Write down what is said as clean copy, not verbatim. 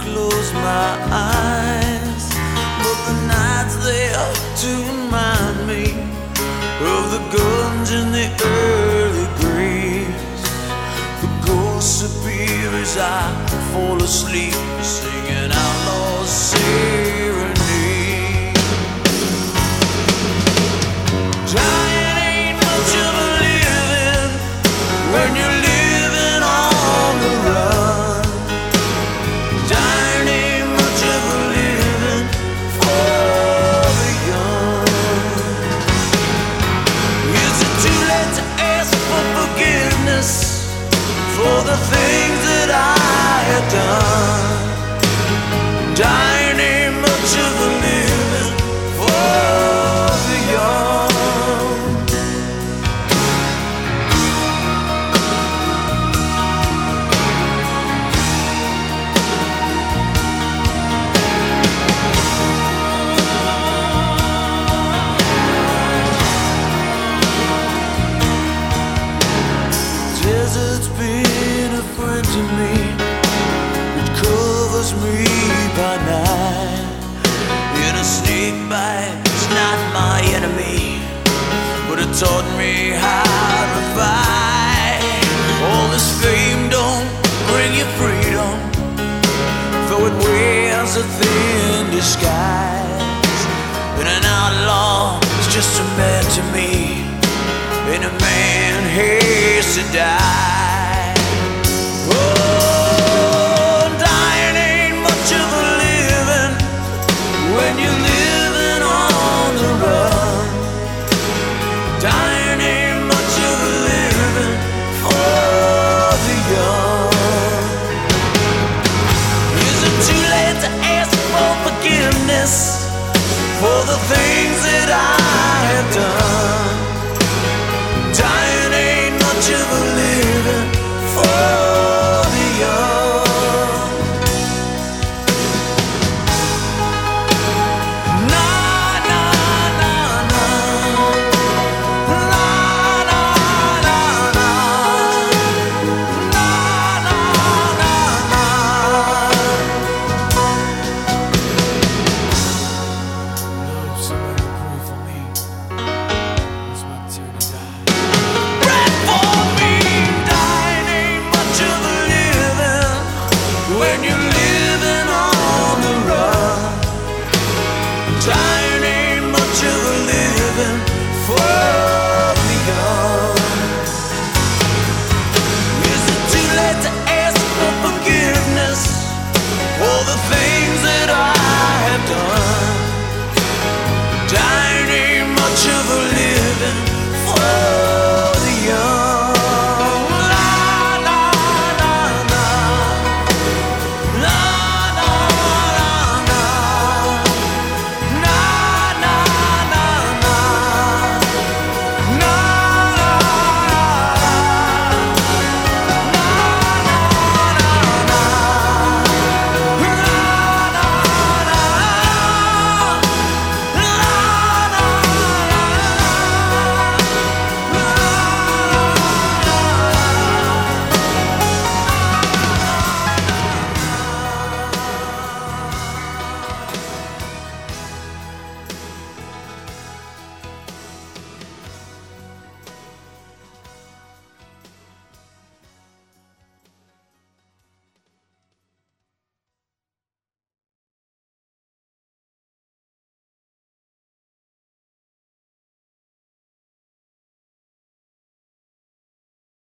close my eyes, but the night's there to remind me of the guns in the early graves. The ghosts appear as I fall asleep, singing outlaws serenade. Dying ain't much of a living when you're living on the run. Dying ain't much of a living for the young. Is it too late to ask for forgiveness for the things that I have done? Dying ain't much of a living for the young. Desert's been a friend to me. It covers me by night. In a snake bite, it's not my enemy, but it taught me how to fight. All this fame don't bring you freedom, though it wears a thin disguise. And an outlaw is just a man to me, and a man hates to die.